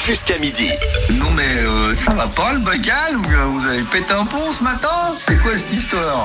jusqu'à midi. Non mais ça va pas le bocal? Vous avez pété un pont ce matin? C'est quoi cette histoire?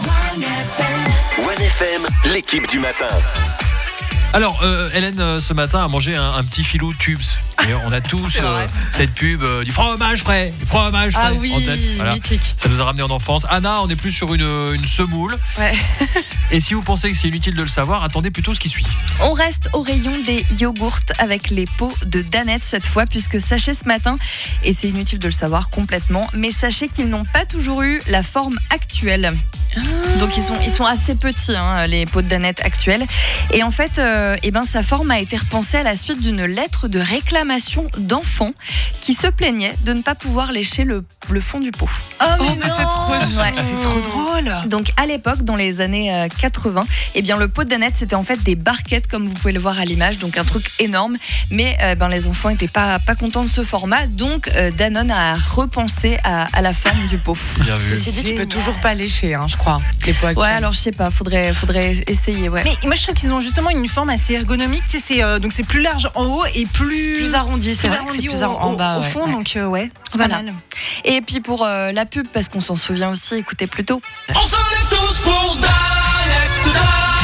1FM, l'équipe du matin. Alors, Hélène, ce matin, a mangé un petit filou Tubes. Et on a tous cette pub du fromage frais, Ah oui, en tête. Voilà. mythique. Ça nous a ramené en enfance. Anna, on est plus sur une semoule. Ouais. Et si vous pensez que c'est inutile de le savoir, attendez plutôt ce qui suit. On reste au rayon des yogourts avec les pots de Danette cette fois, puisque sachez ce matin, et c'est inutile de le savoir complètement, mais sachez qu'ils n'ont pas toujours eu la forme actuelle. Donc ils sont assez petits, les pots de Danette actuels. Et en fait, sa forme a été repensée à la suite d'une lettre de réclamation d'enfants qui se plaignaient de ne pas pouvoir lécher le fond du pot. Mais c'est trop drôle. Donc à l'époque, dans les années 80, le pot de Danette, c'était en fait des barquettes comme vous pouvez le voir à l'image, donc un truc énorme. Mais les enfants n'étaient pas contents de ce format, donc Danone a repensé à la forme du pot. Bien vu. Ceci dit, tu peux toujours pas lécher, je crois, les pots actuels. Ouais, alors je sais pas, faudrait essayer. Ouais. Mais moi je trouve qu'ils ont justement une forme assez ergonomique. Tu sais, donc c'est plus large en haut et plus arrondi. C'est vrai que c'est plus en bas au fond. Donc c'est voilà. pas mal. Et puis pour la pub, parce qu'on s'en souvient aussi, écoutez plutôt. On se lève tous pour Danette.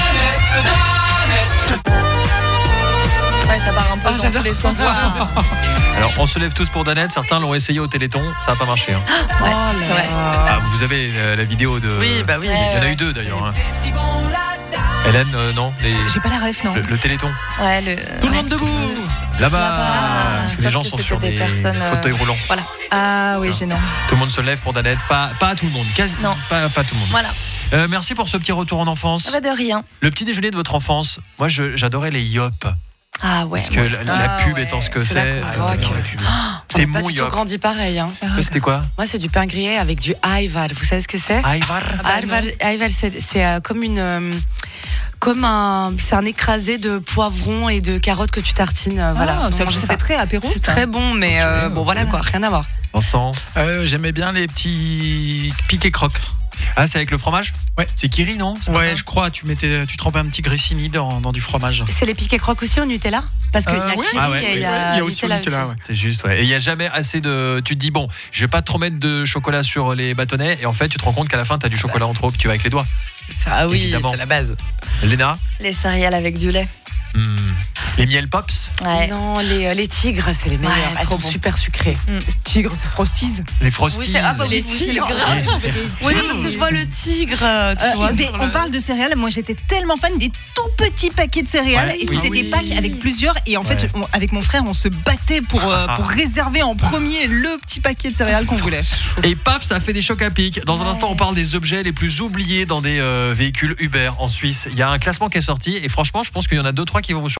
Ouais, ça part un peu dans tous les sens. Alors, on se lève tous pour Danette. Certains l'ont essayé au Téléthon. Ça n'a pas marché. Ouais, c'est vrai. Vous avez la vidéo de... Oui, bah oui. Il y en a eu deux d'ailleurs. Hélène, non J'ai pas la ref, non. Le Téléthon. Ouais, Tout le monde debout. Là-bas. Parce que les gens Sauf que sont c'était sur des des personnes, fauteuils roulants. Voilà. Ah oui, gênant. Tout le monde se lève pour Danette. Pas tout le monde. Non. Pas tout le monde. Voilà. Merci pour ce petit retour en enfance. Pas de rien. Le petit déjeuner de votre enfance. Moi, j'adorais les Yop. Ah ouais. Parce que la pub étant ce que c'est. C'est mon mon Yop. Yop. Grandi pareil. Toi, c'était quoi? Moi, c'est du pain grillé avec du Ayvar. Vous savez ce que c'est? Ayvar. Ayvar, c'est c'est un écrasé de poivrons et de carottes que tu tartines. Voilà. C'est très apéro. C'est très bon, mais voilà quoi, rien à voir. Vincent. J'aimais bien les petits piques et crocs. Ah, c'est avec le fromage? Ouais. C'est Kiri, non? Ouais, je crois. Tu trempais un petit grissini dans du fromage. C'est les piques et crocs aussi au Nutella? Parce qu'il y a Kiri et il y a aussi au Nutella. Ouais. C'est juste, ouais. Et il n'y a jamais assez de... Tu te dis, bon, je vais pas trop mettre de chocolat sur les bâtonnets. Et en fait, tu te rends compte qu'à la fin, tu as du chocolat en trop, puis tu vas avec les doigts. Ah oui, évidemment. c'est la base. Léna? Les céréales avec du lait. Les miel pops? Ouais. Non, les tigres, c'est les meilleurs. Elles sont super sucrées. Tigre, c'est Frosties. Les Frosties. Les tigres. Oui, parce que je vois le tigre. Tu vois, on parle de céréales. Moi, j'étais tellement fan des tout petits paquets de céréales. Ouais, et c'était des packs avec plusieurs. Et en fait, avec mon frère, on se battait pour réserver en premier le petit paquet de céréales qu'on voulait. Et paf, ça fait des chocs à pic. Dans un instant, on parle des objets les plus oubliés dans des véhicules Uber en Suisse. Il y a un classement qui est sorti. Et franchement, je pense qu'il y en a 2-3 qui vont vous